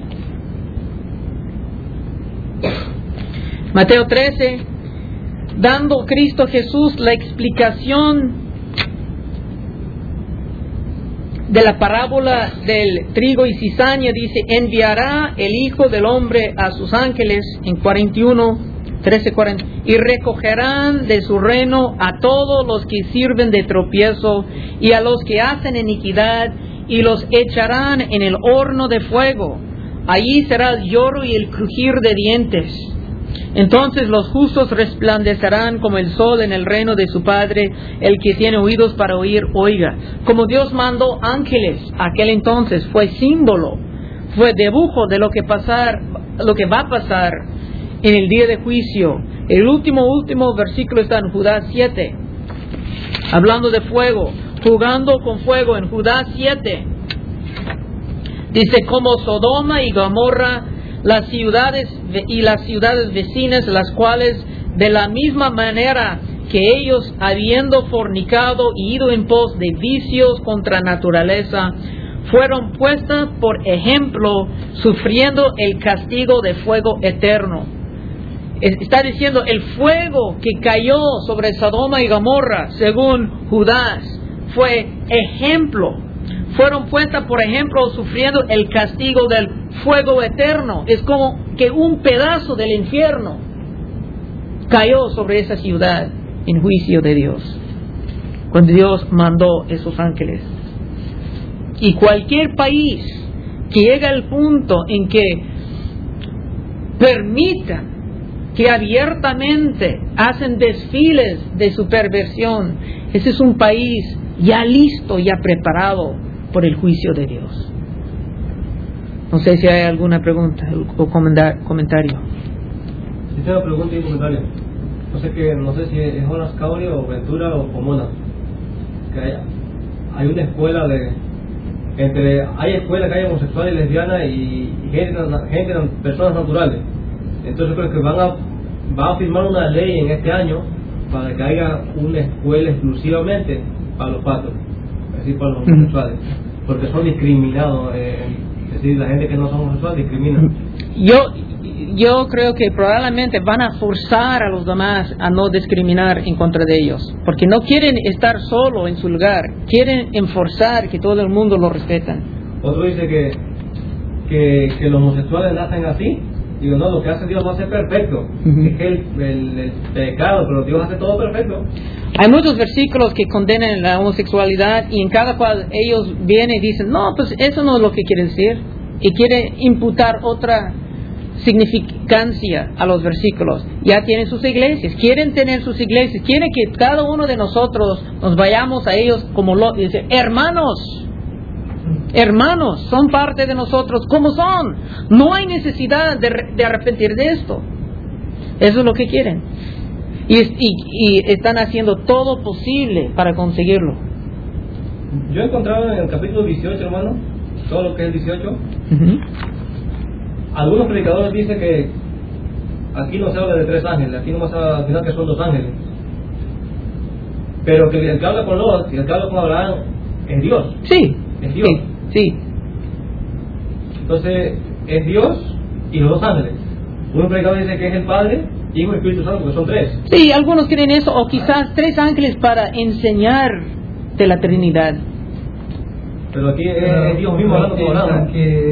Mateo 13, dando Cristo Jesús la explicación de la parábola del trigo y cizaña, dice, enviará el Hijo del Hombre a sus ángeles, en 13:40, y recogerán de su reino a todos los que sirven de tropiezo y a los que hacen iniquidad, y los echarán en el horno de fuego. Allí será el lloro y el crujir de dientes. Entonces los justos resplandecerán como el sol en el reino de su Padre. El que tiene oídos para oír, oiga. Como Dios mandó ángeles aquel entonces, fue símbolo, fue dibujo de lo que va a pasar en el día de juicio. El último versículo está en Judas 7, hablando de fuego, jugando con fuego. En Judas 7 dice, como Sodoma y Gomorra, las ciudades vecinas, las cuales de la misma manera que ellos, habiendo fornicado y ido en pos de vicios contra naturaleza, fueron puestas por ejemplo, sufriendo el castigo de fuego eterno. Está diciendo, el fuego que cayó sobre Sodoma y Gomorra, según Judas, fue ejemplo. Fueron puestas, por ejemplo, sufriendo el castigo del fuego eterno. Es como que un pedazo del infierno cayó sobre esa ciudad en juicio de Dios, cuando Dios mandó esos ángeles. Y cualquier país que llegue al punto en que permita que abiertamente hacen desfiles de su perversión, ese es un país ya listo, ya preparado por el juicio de Dios. No sé si hay alguna pregunta o comentario. Sí, tengo pregunta y comentario. No sé si es Jonas Cauri o Ventura o Pomona. Que hay una escuela hay escuelas que hay homosexuales y lesbianas y personas naturales. Entonces creo que van a firmar una ley en este año para que haya una escuela exclusivamente para los patos, es decir, para los homosexuales, porque son discriminados, es decir, la gente que no son homosexuales discriminan. Yo creo que probablemente van a forzar a los demás a no discriminar en contra de ellos, porque no quieren estar solo en su lugar, quieren enforzar que todo el mundo lo respeta. Otro dice que los homosexuales nacen así Digo, no, lo que hace Dios va a ser perfecto. Es que el pecado, pero Dios hace todo perfecto. Hay muchos versículos que condenan la homosexualidad y en cada cual ellos vienen y dicen, no, pues eso no es lo que quiere decir. Y quiere imputar otra significancia a los versículos. Ya tienen sus iglesias, quieren tener sus iglesias, quieren que cada uno de nosotros nos vayamos a ellos como lo dice, hermanos, son parte de nosotros como son. No hay necesidad de arrepentir de esto. Eso es lo que quieren. Y están haciendo todo posible para conseguirlo. Yo he encontrado en el capítulo 18, hermano, todo lo que es el 18. Algunos predicadores dicen que aquí no se habla de 3 ángeles, aquí nomás al final que son 2 ángeles. Pero que el que habla con Lot y el que habla con Abraham es Dios. Sí, es Dios. Sí. Entonces, es Dios y los 2 ángeles. Un predicador dice que es el Padre, Hijo y Espíritu Santo, porque son 3. Sí, algunos creen eso, o quizás 3 ángeles para enseñar de la Trinidad. Pero aquí es Dios mismo hablando con Abraham.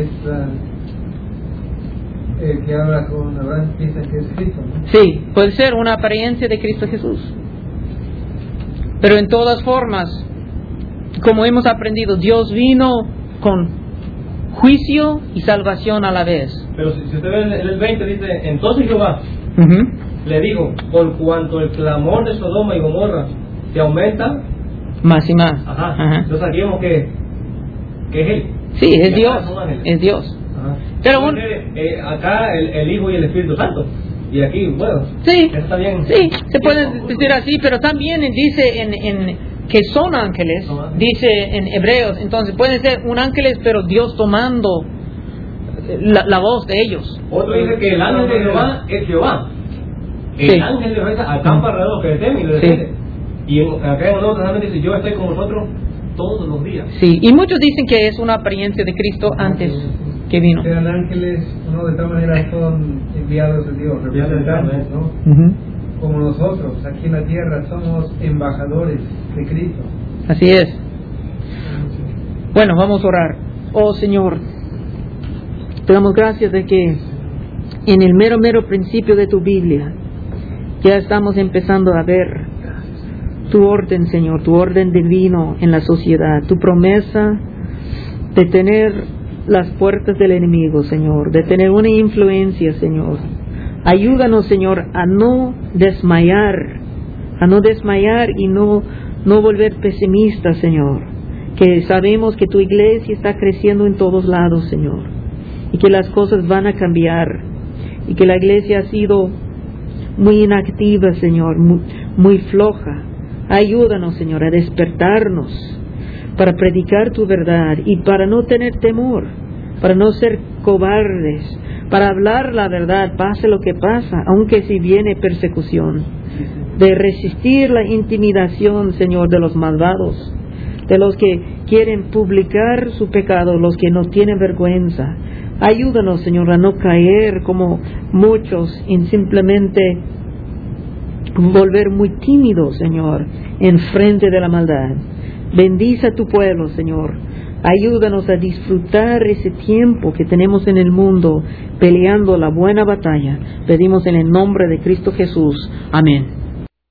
Que habla con Abraham, piensa que es Cristo, ¿no? Sí, puede ser una apariencia de Cristo Jesús. Pero en todas formas, como hemos aprendido, Dios vino con juicio y salvación a la vez. Pero si usted ve el 20 dice, entonces Jehová le dijo, por cuanto el clamor de Sodoma y Gomorra se aumenta, más y más. Entonces aquí vemos que es Él. Sí, es Dios. Es Dios. Pero acá el Hijo y el Espíritu Santo. Y aquí, bueno, sí, está bien. Sí, se puede decir así, pero también dice en que son ángeles, dice en Hebreos. Entonces pueden ser un ángeles, pero Dios tomando la voz de ellos. Otro dice que el ángel de Jehová es Jehová. El ángel de Jehová acampa alrededor que le teme y le defiende. Y acá en el Nuevo Testamento dice, yo estoy con vosotros todos los días. Sí, y muchos dicen que es una apariencia de Cristo antes que vino. Sean ángeles, no, de tal manera son enviados de Dios, representantes, ¿no? Como nosotros, aquí en la tierra, somos embajadores de Cristo. Así es. Bueno, vamos a orar. Oh Señor, te damos gracias de que en el mero principio de tu Biblia ya estamos empezando a ver tu orden, Señor, tu orden divino en la sociedad, tu promesa de tener las puertas del enemigo, Señor, de tener una influencia, Señor. Ayúdanos, Señor, a no desmayar y no volver pesimistas, Señor, que sabemos que tu iglesia está creciendo en todos lados, Señor, y que las cosas van a cambiar, y que la iglesia ha sido muy inactiva, Señor, muy floja. Ayúdanos, Señor, a despertarnos para predicar tu verdad y para no tener temor, para no ser cobardes, para hablar la verdad, pase lo que pasa, aunque si viene persecución, de resistir la intimidación, Señor, de los malvados, de los que quieren publicar su pecado, los que no tienen vergüenza. Ayúdanos, Señor, a no caer como muchos en simplemente volver muy tímidos, Señor, en frente de la maldad. Bendice a tu pueblo, Señor. Ayúdanos a disfrutar ese tiempo que tenemos en el mundo peleando la buena batalla. Pedimos en el nombre de Cristo Jesús. Amén.